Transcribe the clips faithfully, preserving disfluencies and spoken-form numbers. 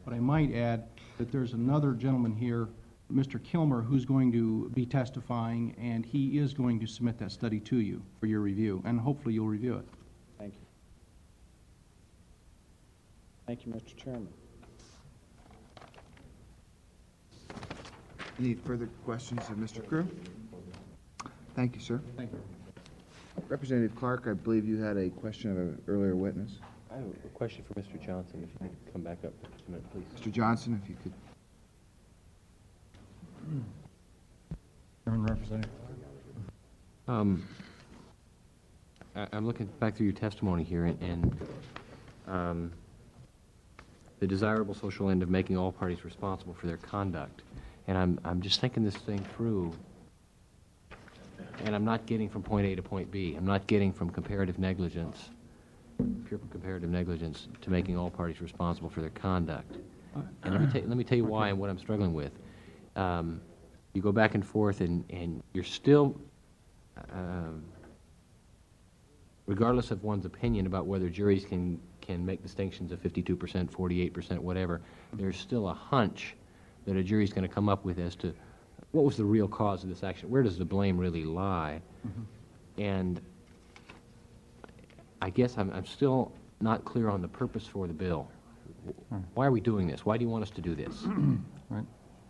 But I might add that there's another gentleman here, Mister Kilmer, who's going to be testifying, and he is going to submit that study to you for your review, and hopefully you'll review it. Thank you. Thank you, Mister Chairman. Any further questions of Mister Crew? Thank you, sir. Thank you. Representative Clark, I believe you had a question of an earlier witness. I have a question for Mister Johnson, if you could come back up for just a minute, please. Mister Johnson, if you could. Chairman, Representative. Um, I, I'm looking back through your testimony here, and, and um, the desirable social end of making all parties responsible for their conduct. And I'm, I'm just thinking this thing through, and I'm not getting from point A to point B. I'm not getting from comparative negligence, pure comparative negligence, to making all parties responsible for their conduct. And let me, ta- let me tell you why and what I'm struggling with. Um, you go back and forth, and, and you're still, um, regardless of one's opinion about whether juries can, can make distinctions of fifty-two percent, forty-eight percent, whatever, there's still a hunch that a jury's going to come up with as to what was the real cause of this action. Where does the blame really lie? Mm-hmm. And I guess I'm, I'm still not clear on the purpose for the bill. Why are we doing this? Why do you want us to do this? Right.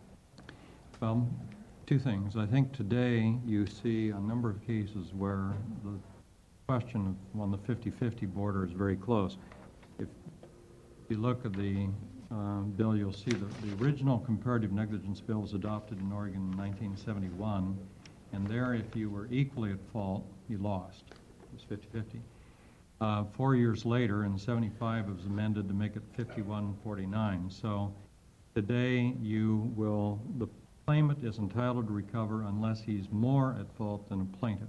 Well, two things. I think today you see a number of cases where the question on the fifty-fifty border is very close. If you look at the uh, bill, you'll see that the original comparative negligence bill was adopted in Oregon in nineteen seventy-one, and there, if you were equally at fault, you lost. It was fifty-fifty. Uh, four years later, in seventy-five, it was amended to make it fifty-one forty-nine. So today, you will, the claimant is entitled to recover unless he's more at fault than a plaintiff.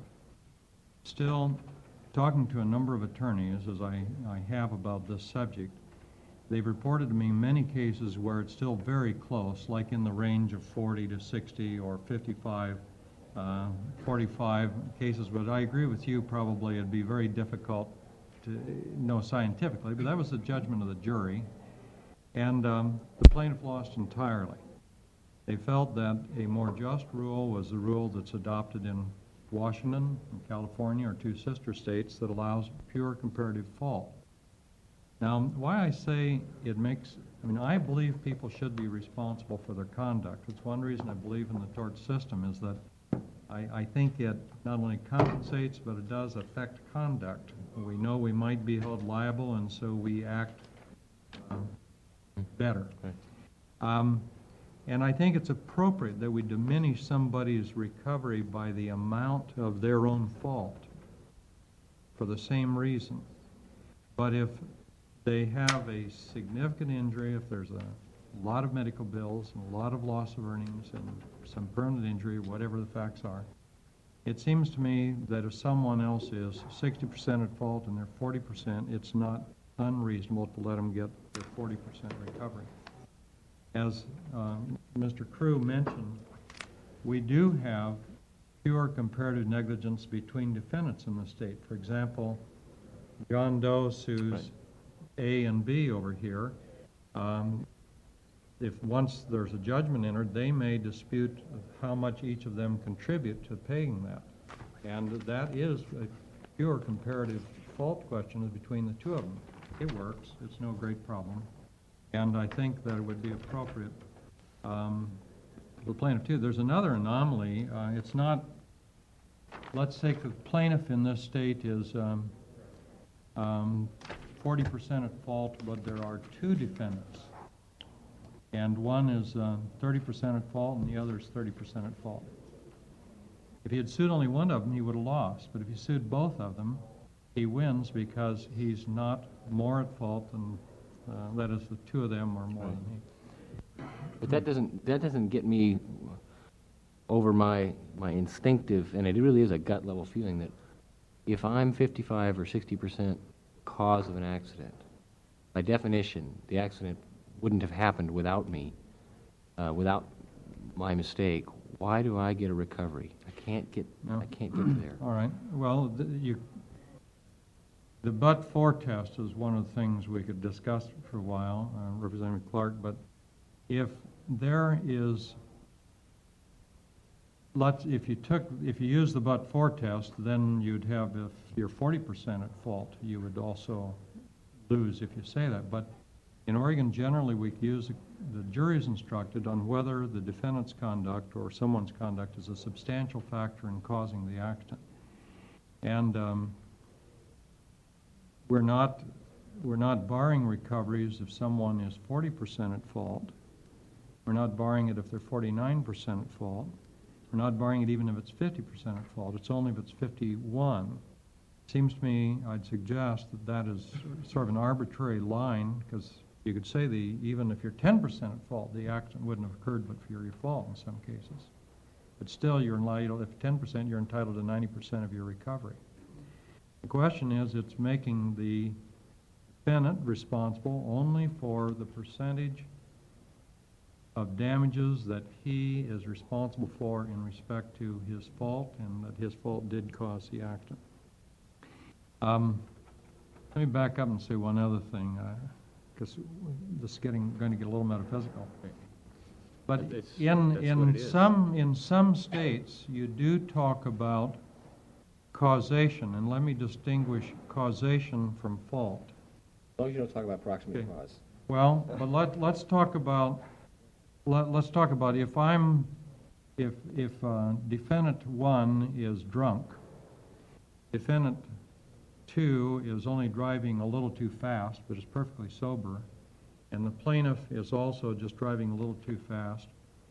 Still, talking to a number of attorneys, as I, I have about this subject, they've reported to me many cases where it's still very close, like in the range of forty to sixty or fifty-five, uh, forty-five cases. But I agree with you, probably it'd be very difficult to know scientifically, but that was the judgment of the jury. And um, the plaintiff lost entirely. They felt that a more just rule was the rule that's adopted in Washington and California, or two sister states, that allows pure comparative fault. Now, why I say it makes, I mean, I believe people should be responsible for their conduct. It's one reason I believe in the tort system, is that I, I think it not only compensates, but it does affect conduct. We know we might be held liable, and so we act uh, better. Okay. Um, and I think it's appropriate that we diminish somebody's recovery by the amount of their own fault for the same reason. But if they have a significant injury, if there's a lot of medical bills and a lot of loss of earnings and some permanent injury, whatever the facts are, it seems to me that if someone else is sixty percent at fault and they're forty percent, it's not unreasonable to let them get their forty percent recovery. As uh, Mister Crew mentioned, we do have pure comparative negligence between defendants in the state. For example, John Doe sues Right. A and B over here. Um, if once there's a judgment entered, they may dispute how much each of them contribute to paying that. And that is a pure comparative fault question between the two of them. It works. It's no great problem. And I think that it would be appropriate um, for the plaintiff too. There's another anomaly. Uh, it's not, let's say the plaintiff in this state is um, um, forty percent at fault, but there are two defendants. And one is uh, thirty percent at fault and the other is thirty percent at fault. If he had sued only one of them, he would have lost. But if he sued both of them, he wins because he's not more at fault than, uh, that is, the two of them are more than he. But that doesn't, that doesn't get me over my, my instinctive, and it really is a gut level feeling that if I'm fifty-five or sixty percent cause of an accident, by definition, the accident wouldn't have happened without me, uh, without my mistake. Why do I get a recovery? I can't get, No. I can't get there. All right. Well, th- you, The but-for test is one of the things we could discuss for a while, uh, Representative Clark, but if there is, let's, if you took, if you use the but-for test, then you'd have, if you're forty percent at fault, you would also lose if you say that. But in Oregon, generally, we use, the jury is instructed on whether the defendant's conduct or someone's conduct is a substantial factor in causing the accident. And um, we're not, we're not barring recoveries if someone is forty percent at fault. We're not barring it if they're forty-nine percent at fault. We're not barring it even if it's fifty percent at fault. It's only if it's fifty-one. Seems to me, I'd suggest that that is sort of an arbitrary line, because you could say the, even if you're ten percent at fault, the accident wouldn't have occurred but for your fault in some cases. But still, you're entitled, if ten percent, you're entitled to ninety percent of your recovery. The question is, it's making the defendant responsible only for the percentage of damages that he is responsible for in respect to his fault, and that his fault did cause the accident. Um, let me back up and say one other thing, because uh, this is getting going to get a little metaphysical. But It's- in that's what in it is. some in some states, you do talk about causation, and let me distinguish causation from fault. As long as you don't talk about proximate Okay. cause. Well, but let let's talk about let, let's talk about if I'm if if uh, defendant one is drunk, defendant two is only driving a little too fast but is perfectly sober, and the plaintiff is also just driving a little too fast.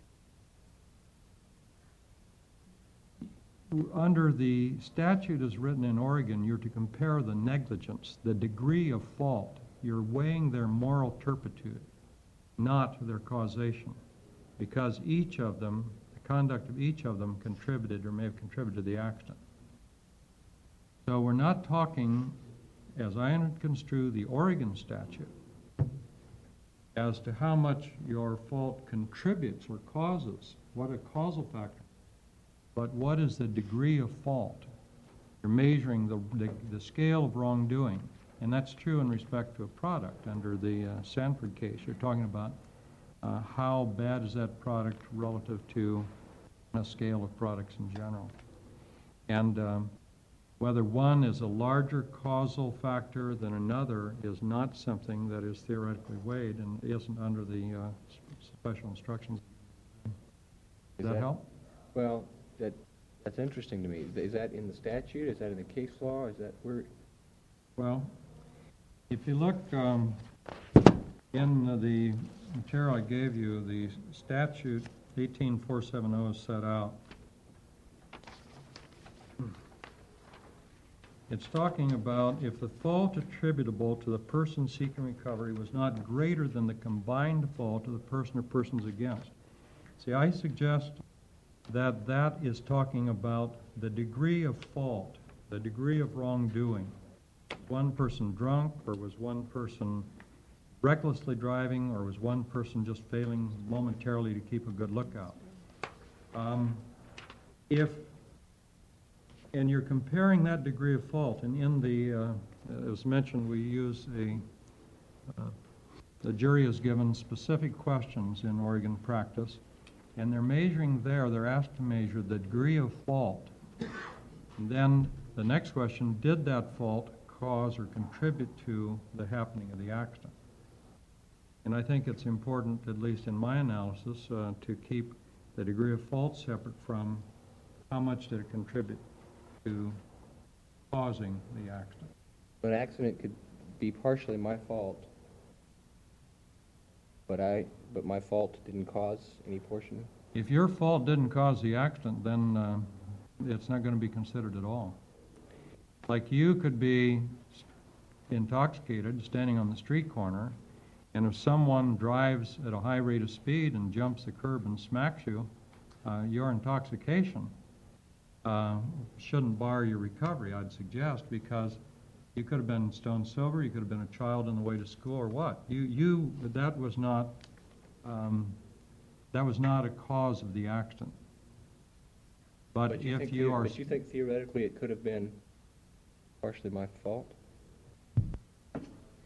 Under the statute as written in Oregon, you're to compare the negligence, the degree of fault. You're weighing their moral turpitude, not their causation, because each of them, the conduct of each of them contributed or may have contributed to the accident. So we're not talking, as I construe the Oregon statute, as to how much your fault contributes or causes, what a causal factor, but what is the degree of fault? You're measuring the, the, the scale of wrongdoing, and that's true in respect to a product. Under the uh, Sanford case, you're talking about uh, how bad is that product relative to a scale of products in general. And um, whether one is a larger causal factor than another is not something that is theoretically weighed and isn't under the uh, special instructions. Does that help? Well, that, that's interesting to me. Is that in the statute? Is that in the case law? Is that where? Well, if you look um, in the material I gave you, the statute eighteen four seventy is set out. It's talking about if the fault attributable to the person seeking recovery was not greater than the combined fault of the person or persons against. See, I suggest that that is talking about the degree of fault, the degree of wrongdoing. One person drunk, or was one person recklessly driving, or was one person just failing momentarily to keep a good lookout. Um, if, and you're comparing that degree of fault, and in the, uh, as mentioned, we use a, uh, the jury is given specific questions in Oregon practice, and they're measuring there, they're asked to measure the degree of fault. And then the next question, did that fault cause or contribute to the happening of the accident? And I think it's important, at least in my analysis, uh, to keep the degree of fault separate from how much did it contribute to causing the accident. An accident could be partially my fault, but I, but my fault didn't cause any portion. If your fault didn't cause the accident, then uh, it's not going to be considered at all. Like you could be intoxicated, standing on the street corner, and if someone drives at a high rate of speed and jumps the curb and smacks you, uh, your intoxication uh, shouldn't bar your recovery, I'd suggest, because you could have been stone sober, you could have been a child on the way to school, or what. You, you, that was not, um, that was not a cause of the accident. But, But you if think you the- are, But you think theoretically it could have been partially my fault?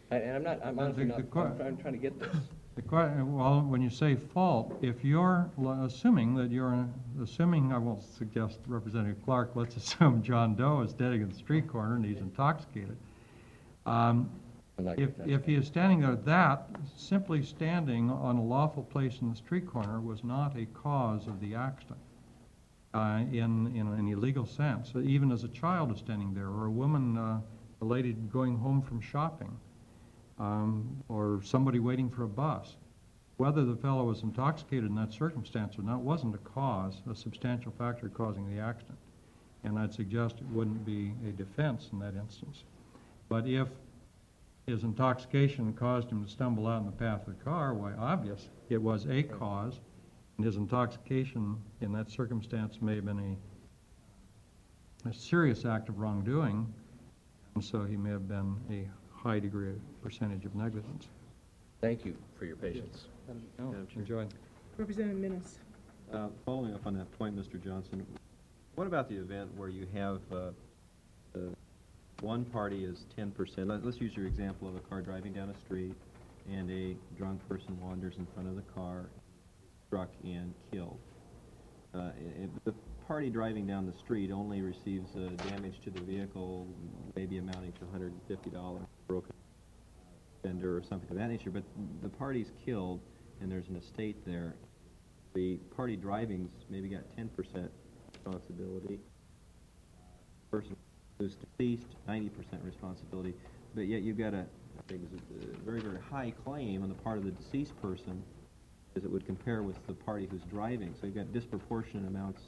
And and I'm not, I'm I honestly think not, the I'm que- trying, trying to get this. The que, well, when you say fault, if you're l- assuming that you're, assuming, I won't suggest Representative Clark, let's assume John Doe is standing in the street corner and he's intoxicated. Um, I like If, that. if he is standing there, that, simply standing on a lawful place in the street corner was not a cause of the accident uh, in, in an illegal sense. So even as a child is standing there, or a woman, uh, a lady going home from shopping, um, or somebody waiting for a bus, whether the fellow was intoxicated in that circumstance or not wasn't a cause, a substantial factor causing the accident. And I'd suggest it wouldn't be a defense in that instance. But if his intoxication caused him to stumble out in the path of the car, why, obvious, it was a cause, and his intoxication in that circumstance may have been a, a serious act of wrongdoing, and so he may have been a high degree of percentage of negligence. Thank you for your patience. No, Madam Chair. enjoy. Representative Minnis. Uh, Following up on that point, Mister Johnson, what about the event where you have uh, the one party is ten percent? Let- Let's use your example of a car driving down a street and a drunk person wanders in front of the car, struck and killed. Uh, i- if the party driving down the street only receives uh, damage to the vehicle, maybe amounting to one hundred fifty dollars, broken fender or something of that nature, but the party's killed and there's an estate there, the party driving's maybe got ten percent responsibility. Person who's deceased, ninety percent responsibility, but yet you've got a, I think it's a very, very high claim on the part of the deceased person as it would compare with the party who's driving. So you've got disproportionate amounts.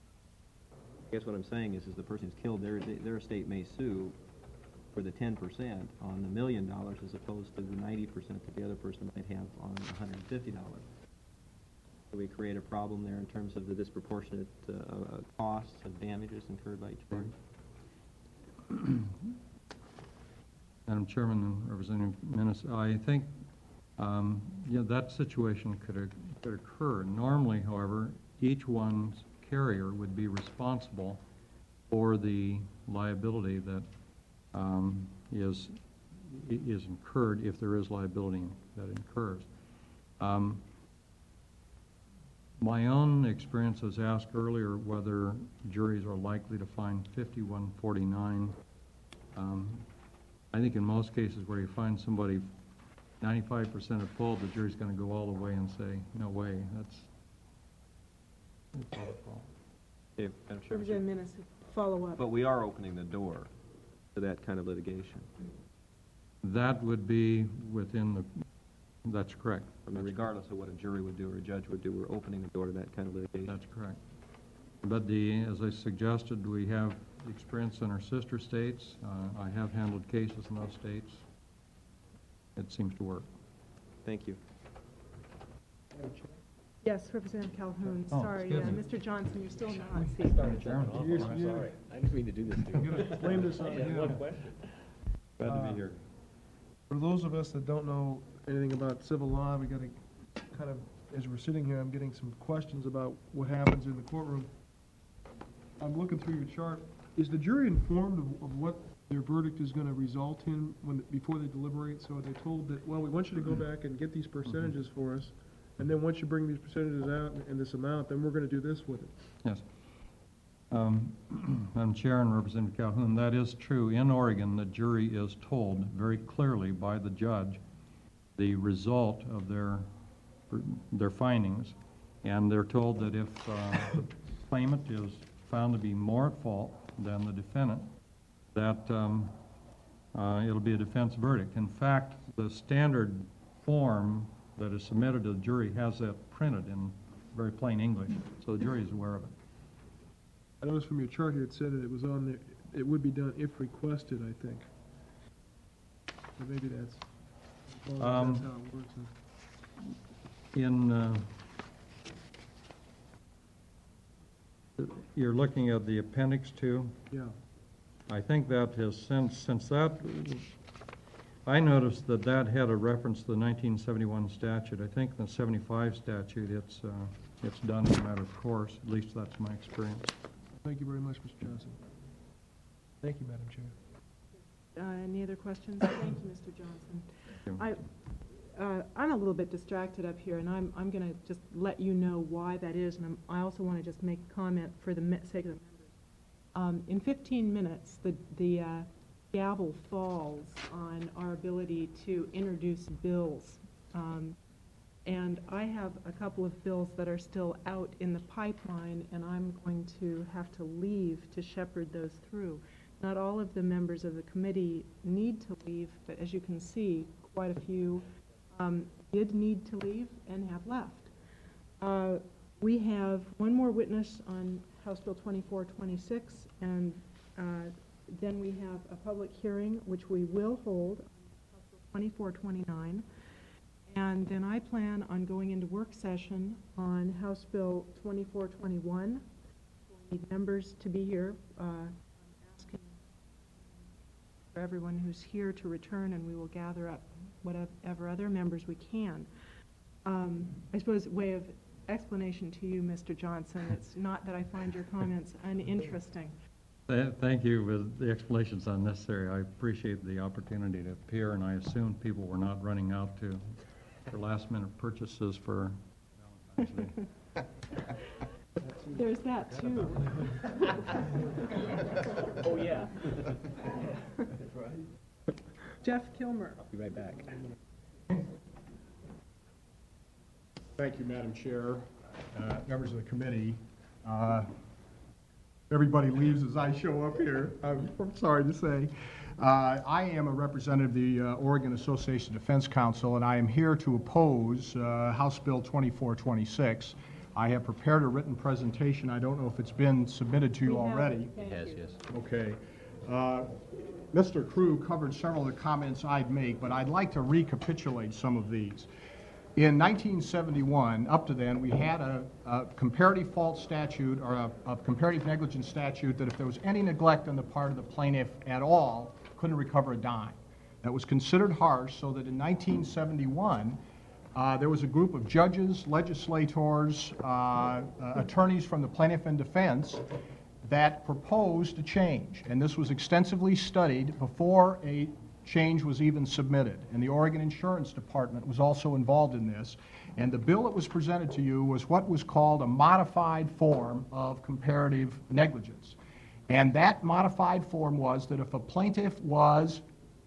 I guess what I'm saying is, is the person who's killed, their, their estate may sue for the ten percent on the million dollars as opposed to the ninety percent that the other person might have on one hundred fifty dollars. Do we create a problem there in terms of the disproportionate uh, uh, costs of damages incurred by each party? Madam Chairman and Representative Minnis, I think, um, yeah, that situation could, o- could occur. Normally, however, each one's carrier would be responsible for the liability that um, is, i- is incurred, if there is liability that incurs. Um, My own experience was asked earlier whether juries are likely to find fifty-one forty-nine. Um, I think in most cases where you find somebody ninety-five percent at fault, the jury's going to go all the way and say, no way, that's, that's our fault. Okay, Madam Chairman. Representative Minnis, follow up. But we are opening the door to that kind of litigation. That would be within the, that's correct. I mean, regardless of what a jury would do or a judge would do, we're opening the door to that kind of litigation. That's correct. But the, as I suggested, we have experience in our sister states. Uh, I have handled cases in those states. It seems to work. Thank you. Yes, Representative Calhoun, Oh, sorry, excuse uh, me. Mister Johnson, you're still not seated. Chairman. I'm sorry. I didn't mean to do this to you. Blame this on I had you. one question. Glad to Uh, be here. For those of us that don't know anything about civil law, we gotta kind of, as we're sitting here, I'm getting some questions about what happens in the courtroom. I'm looking through your chart. Is the jury informed of, of what their verdict is gonna result in when, before they deliberate? So are they told that, well, we want you to go back and get these percentages for us, and then once you bring these percentages out and this amount, then we're gonna do this with it? Yes. Um, Madam Chair and Representative Calhoun, that is true. In Oregon, the jury is told very clearly by the judge the result of their, their findings, and they're told that if uh, the claimant is found to be more at fault than the defendant, that um, uh, it'll be a defense verdict. In fact, the standard form that is submitted to the jury has that printed in very plain English, so the jury is aware of it. I noticed from your chart here, it said that it was on there, it would be done if requested, I think. So maybe that's, well, Um, that's how it works. huh? In, uh, you're looking at the appendix two. Yeah. I think that has since, since that, I noticed that that had a reference to the nineteen seventy-one statute. I think in the seventy-five statute, it's, uh, it's done as a matter of course. At least that's my experience. Thank you very much, Mister Johnson. Thank you, Madam Chair. Uh, Any other questions? Thank you, Mister Johnson. you. I, uh, I'm a little bit distracted up here, and I'm, I'm going to just let you know why that is, and I'm, I also want to just make a comment for the me- sake of the members. Um, in fifteen minutes, the, the uh, gavel falls on our ability to introduce bills. Um, and I have a couple of bills that are still out in the pipeline, and I'm going to have to leave to shepherd those through. Not all of the members of the committee need to leave, but as you can see, quite a few um, did need to leave and have left. Uh, we have one more witness on House Bill twenty-four twenty-six, and uh, then we have a public hearing, which we will hold on House Bill twenty-four twenty-nine. And then I plan on going into work session on House Bill twenty-four twenty-one. We need members to be here. Uh, I'm asking for everyone who's here to return, and we will gather up whatever other members we can. Um, I suppose a way of explanation to you, Mister Johnson, it's not that I find your comments uninteresting. Th- Thank you, but the explanation's unnecessary. I appreciate the opportunity to appear, and I assume people were not running out to for last-minute purchases for Valentine's Day. There's that, too. Oh, yeah. Jeff Kilmer. I'll be right back. Thank you, Madam Chair, uh, members of the committee. Uh, Everybody leaves as I show up here, I'm I'm sorry to say. Uh, I am a representative of the uh, Oregon Association of Defense Counsel, and I am here to oppose uh, House Bill twenty-four twenty-six. I have prepared a written presentation. I don't know if it's been submitted to you We have it. already. Thank Yes, you. yes. Okay. Uh, Mister Crew covered several of the comments I'd make, but I'd like to recapitulate some of these. In nineteen seventy-one, up to then, we had a, a comparative fault statute, or a, a comparative negligence statute, that if there was any neglect on the part of the plaintiff at all, couldn't recover a dime. That was considered harsh, so that in nineteen seventy-one, uh, there was a group of judges, legislators, uh, uh, attorneys from the plaintiff and defense that proposed a change. And this was extensively studied before a change was even submitted. And the Oregon Insurance Department was also involved in this. And the bill that was presented to you was what was called a modified form of comparative negligence. And that modified form was that if a plaintiff was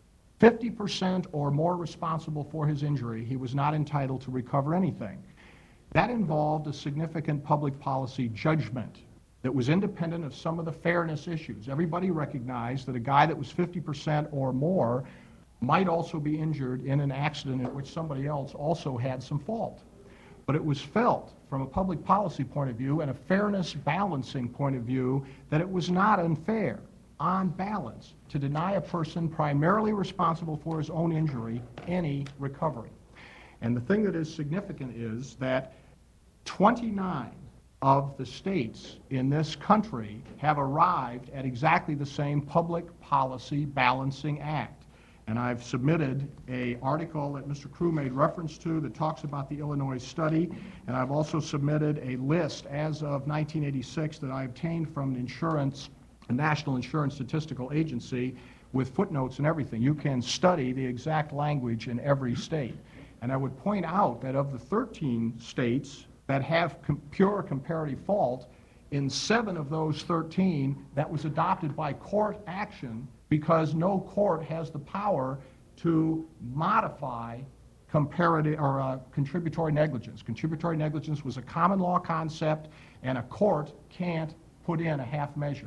fifty percent or more responsible for his injury, he was not entitled to recover anything. That involved a significant public policy judgment that was independent of some of the fairness issues. Everybody recognized that a guy that was fifty percent or more might also be injured in an accident in which somebody else also had some fault. But it was felt from a public policy point of view and a fairness balancing point of view that it was not unfair, on balance, to deny a person primarily responsible for his own injury any recovery. And the thing that is significant is that twenty-nine of the states in this country have arrived at exactly the same public policy balancing act. And I've submitted an article that Mister Crew made reference to that talks about the Illinois study, and I've also submitted a list as of nineteen eighty-six that I obtained from an insurance, a National Insurance Statistical Agency, with footnotes and everything. You can study the exact language in every state. And I would point out that of the thirteen states that have com- pure comparative fault, in seven of those thirteen, that was adopted by court action because no court has the power to modify comparative or uh, contributory negligence. Contributory negligence was a common law concept, and a court can't put in a half measure.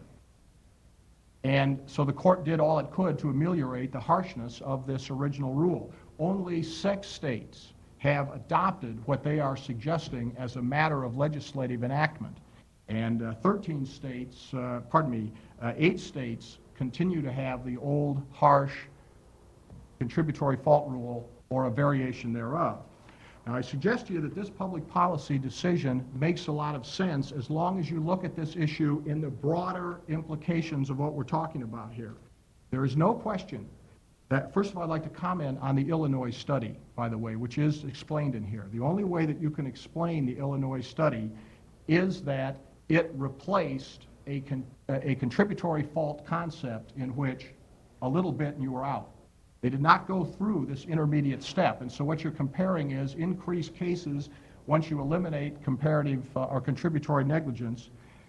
And so the court did all it could to ameliorate the harshness of this original rule. Only six states have adopted what they are suggesting as a matter of legislative enactment. And uh, thirteen states, uh, pardon me, uh, eight states continue to have the old harsh contributory fault rule or a variation thereof. Now, I suggest to you that this public policy decision makes a lot of sense as long as you look at this issue in the broader implications of what we're talking about here. There is no question that, first of all, I'd like to comment on the Illinois study, by the way, which is explained in here. The only way that you can explain the Illinois study is that it replaced a, con- a contributory fault concept in which a little bit and you were out. They did not go through this intermediate step. And so what you're comparing is increased cases once you eliminate comparative uh, or contributory negligence.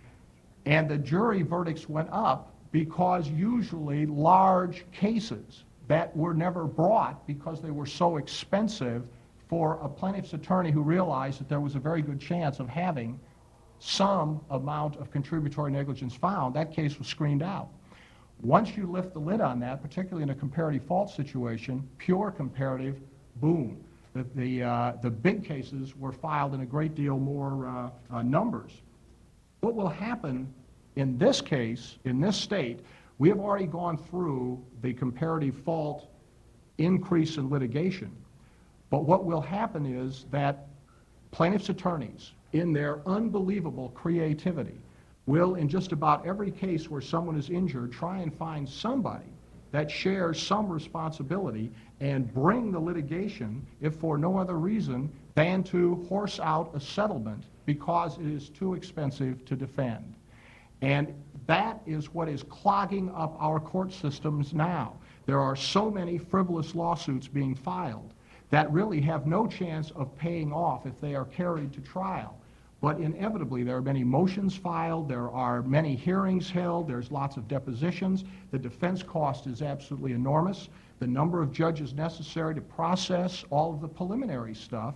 And the jury verdicts went up because usually large cases that were never brought because they were so expensive for a plaintiff's attorney who realized that there was a very good chance of having some amount of contributory negligence found, that case was screened out. Once you lift the lid on that, particularly in a comparative fault situation, pure comparative, boom. The, the, uh, the big cases were filed in a great deal more uh, uh, numbers. What will happen in this case, in this state, we have already gone through the comparative fault increase in litigation. But what will happen is that plaintiff's attorneys, in their unbelievable creativity, will, in just about every case where someone is injured, try and find somebody that shares some responsibility and bring the litigation, if for no other reason than to horse out a settlement because it is too expensive to defend. And that is what is clogging up our court systems now. There are so many frivolous lawsuits being filed that really have no chance of paying off if they are carried to trial. But inevitably, there are many motions filed, there are many hearings held, there's lots of depositions. The defense cost is absolutely enormous. The number of judges necessary to process all of the preliminary stuff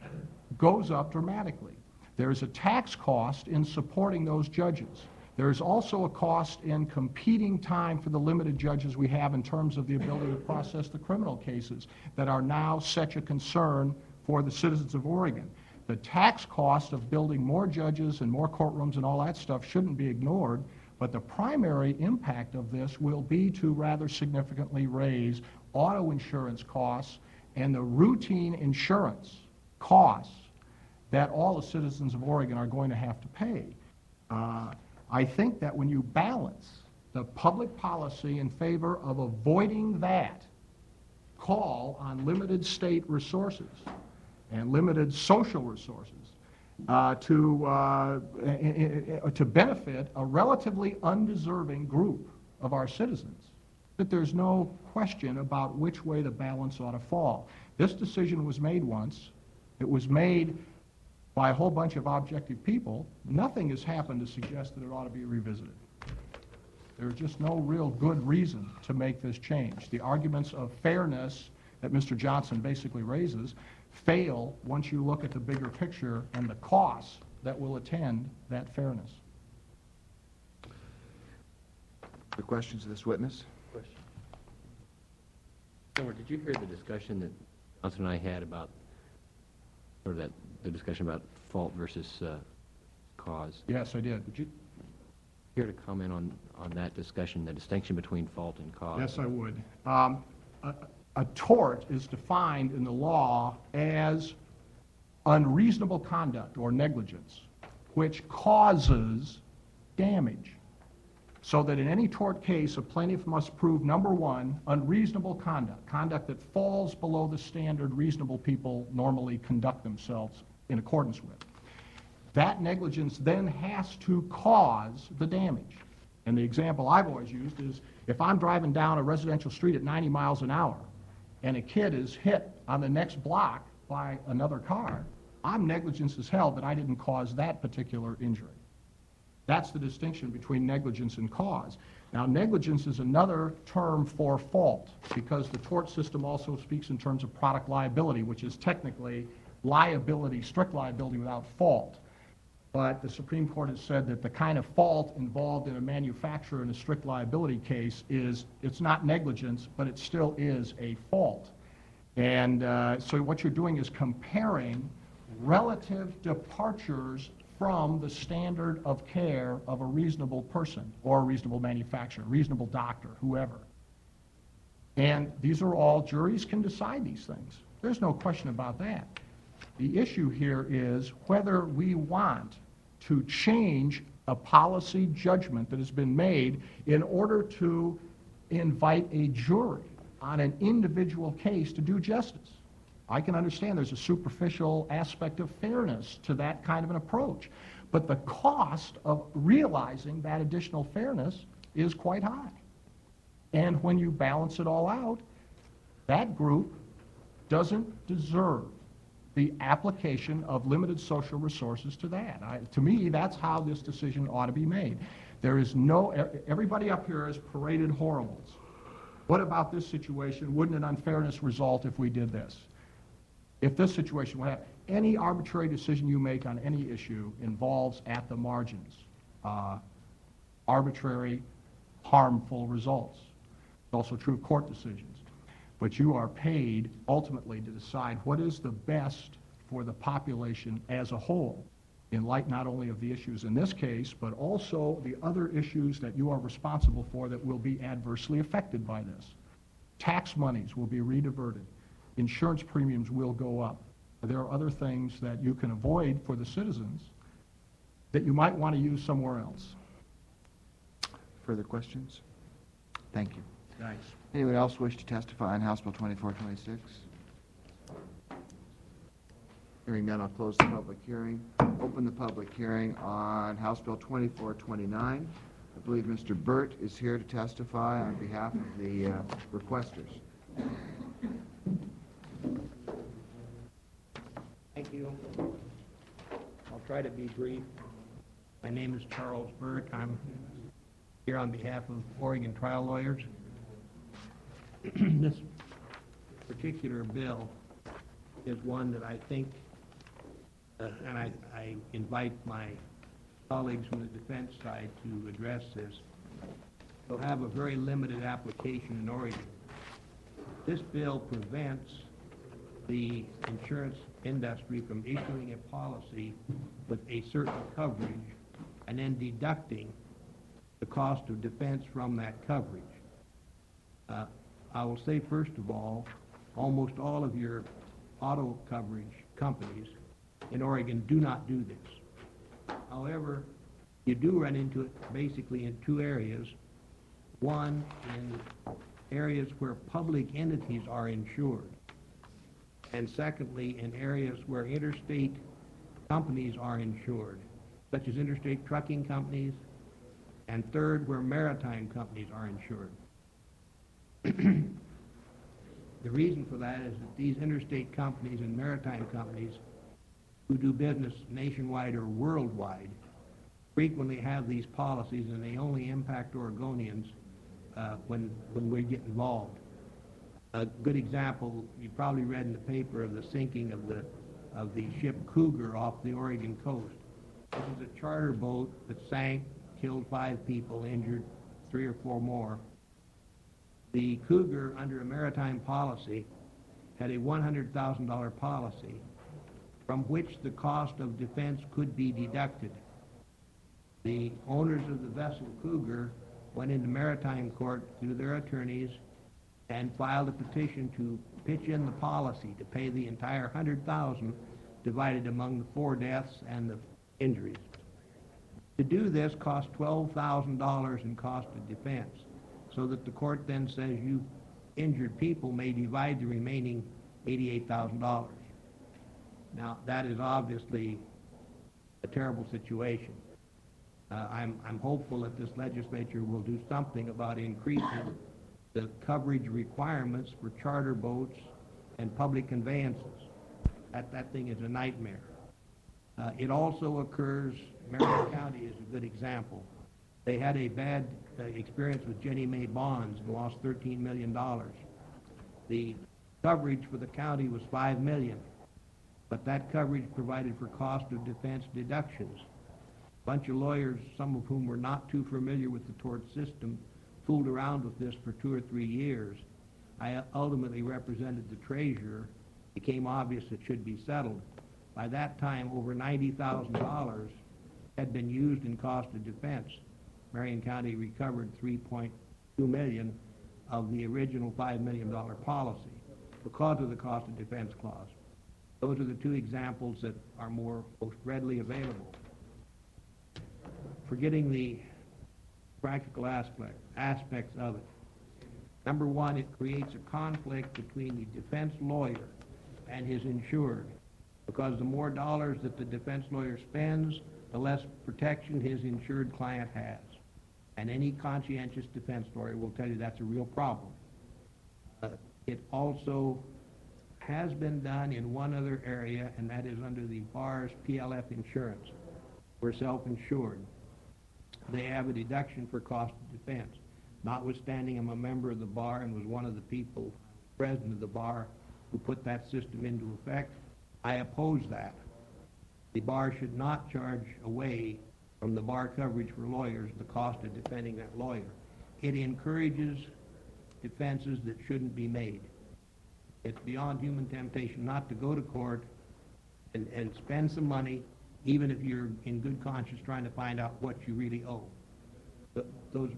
goes up dramatically. There's a tax cost in supporting those judges. There's also a cost in competing time for the limited judges we have in terms of the ability to process the criminal cases that are now such a concern for the citizens of Oregon. The tax cost of building more judges and more courtrooms and all that stuff shouldn't be ignored, but the primary impact of this will be to rather significantly raise auto insurance costs and the routine insurance costs that all the citizens of Oregon are going to have to pay. Uh, I think that when you balance the public policy in favor of avoiding that call on limited state resources and limited social resources uh, to, uh, to benefit a relatively undeserving group of our citizens, that there's no question about which way the balance ought to fall. This decision was made once. It was made by a whole bunch of objective people. Nothing has happened to suggest that it ought to be revisited. There's just no real good reason to make this change. The arguments of fairness that Mister Johnson basically raises fail once you look at the bigger picture and the costs that will attend that fairness. The questions of this witness? Question. Summer, did you hear the discussion that Johnson and I had about, or that the discussion about fault versus uh, cause? Yes, I did. Would you care to comment on, on that discussion, the distinction between fault and cause? Yes, I would. Um, a, a tort is defined in the law as unreasonable conduct or negligence, which causes damage. So that in any tort case, a plaintiff must prove, number one, unreasonable conduct, conduct that falls below the standard reasonable people normally conduct themselves in accordance with. That negligence then has to cause the damage. And the example I've always used is if I'm driving down a residential street at ninety miles an hour and a kid is hit on the next block by another car, I'm negligence as hell that I didn't cause that particular injury. That's the distinction between negligence and cause. Now, negligence is another term for fault because the tort system also speaks in terms of product liability, which is technically liability, strict liability without fault. But the Supreme Court has said that the kind of fault involved in a manufacturer in a strict liability case is, it's not negligence, but it still is a fault. And uh, so what you're doing is comparing relative departures from the standard of care of a reasonable person or a reasonable manufacturer, reasonable doctor, whoever. And these are all, juries can decide these things. There's no question about that. The issue here is whether we want to change a policy judgment that has been made in order to invite a jury on an individual case to do justice. I can understand there's a superficial aspect of fairness to that kind of an approach, but the cost of realizing that additional fairness is quite high. And when you balance it all out, that group doesn't deserve the application of limited social resources to that. I, to me, that's how this decision ought to be made. There is no, everybody up here has paraded horribles. What about this situation? Wouldn't an unfairness result if we did this? If this situation would happen, any arbitrary decision you make on any issue involves at the margins uh, arbitrary, harmful results. It's also true of court decisions. But you are paid ultimately to decide what is the best for the population as a whole, in light not only of the issues in this case, but also the other issues that you are responsible for that will be adversely affected by this. Tax monies will be rediverted. Insurance premiums will go up. There are other things that you can avoid for the citizens that you might want to use somewhere else. Further questions? Thank you. Thanks. Anyone else wish to testify on House Bill twenty-four twenty-six? Hearing none, I'll close the public hearing. Open the public hearing on House Bill twenty-four twenty-nine. I believe Mister Burt is here to testify on behalf of the uh, requesters. Thank you. I'll try to be brief. My name is Charles Burt. I'm here on behalf of Oregon Trial Lawyers. This particular bill is one that I think, uh, and I, I invite my colleagues from the defense side to address this, will have a very limited application in Oregon. This bill prevents the insurance industry from issuing a policy with a certain coverage and then deducting the cost of defense from that coverage. Uh, I will say, first of all, almost all of your auto coverage companies in Oregon do not do this. However, you do run into it basically in two areas. One, in areas where public entities are insured. And secondly, in areas where interstate companies are insured, such as interstate trucking companies, and third, where maritime companies are insured. The reason for that is that these interstate companies and maritime companies who do business nationwide or worldwide frequently have these policies, and they only impact Oregonians uh, when, when we get involved. A good example, you probably read in the paper of the sinking of the, of the ship Cougar off the Oregon coast. This is a charter boat that sank, killed five people, injured three or four more. The Cougar, under a maritime policy, had a one hundred thousand dollar policy from which the cost of defense could be deducted. The owners of the vessel Cougar went into maritime court through their attorneys and filed a petition to pitch in the policy to pay the entire one hundred thousand dollars divided among the four deaths and the injuries. To do this cost twelve thousand dollars in cost of defense, so that the court then says you injured people may divide the remaining eighty-eight thousand dollars. Now, that is obviously a terrible situation. Uh, I'm, I'm hopeful that this legislature will do something about increasing the coverage requirements for charter boats and public conveyances. That, that thing is a nightmare. Uh, it also occurs, Marion County is a good example. They had a bad uh, experience with Jenny Mae bonds and lost thirteen million dollars. The coverage for the county was five million dollars, but that coverage provided for cost of defense deductions. A bunch of lawyers, some of whom were not too familiar with the tort system, fooled around with this for two or three years. I ultimately represented the treasurer. It became obvious it should be settled. By that time, over ninety thousand dollars had been used in cost of defense. Marion County recovered three point two million dollars of the original five million dollar policy because of the cost of defense clause. Those are the two examples that are more most readily available. Forgetting the practical aspect, aspects of it. Number one, it creates a conflict between the defense lawyer and his insured, because the more dollars that the defense lawyer spends, the less protection his insured client has. And any conscientious defense lawyer will tell you that's a real problem. Uh, It also has been done in one other area, and that is under the bar's P L F insurance. We're self-insured. They have a deduction for cost of defense. Notwithstanding, I'm a member of the bar and was one of the people, president of the bar, who put that system into effect. I oppose that. The bar should not charge away from the bar coverage for lawyers the cost of defending that lawyer. It encourages defenses that shouldn't be made. It's beyond human temptation not to go to court and, and spend some money, even if you're in good conscience trying to find out what you really owe. Th- Those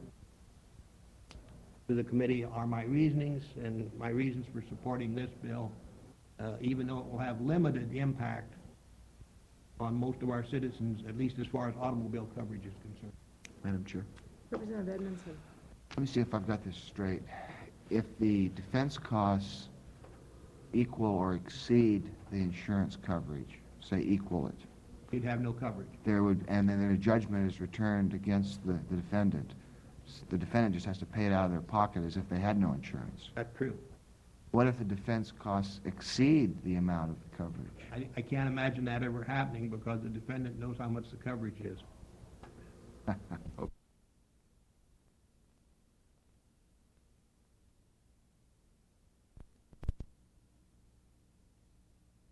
to the committee are my reasonings and my reasons for supporting this bill, uh, even though it will have limited impact on most of our citizens, at least as far as automobile coverage is concerned. Madam Chair. Representative Edmondson. Let me see if I've got this straight. If the defense costs equal or exceed the insurance coverage, say equal it, You'd have no coverage. there would, and then a judgment is returned against the, the defendant. S- The defendant just has to pay it out of their pocket as if they had no insurance. That's true. What if the defense costs exceed the amount of the coverage? I, I can't imagine that ever happening because the defendant knows how much the coverage is. Okay.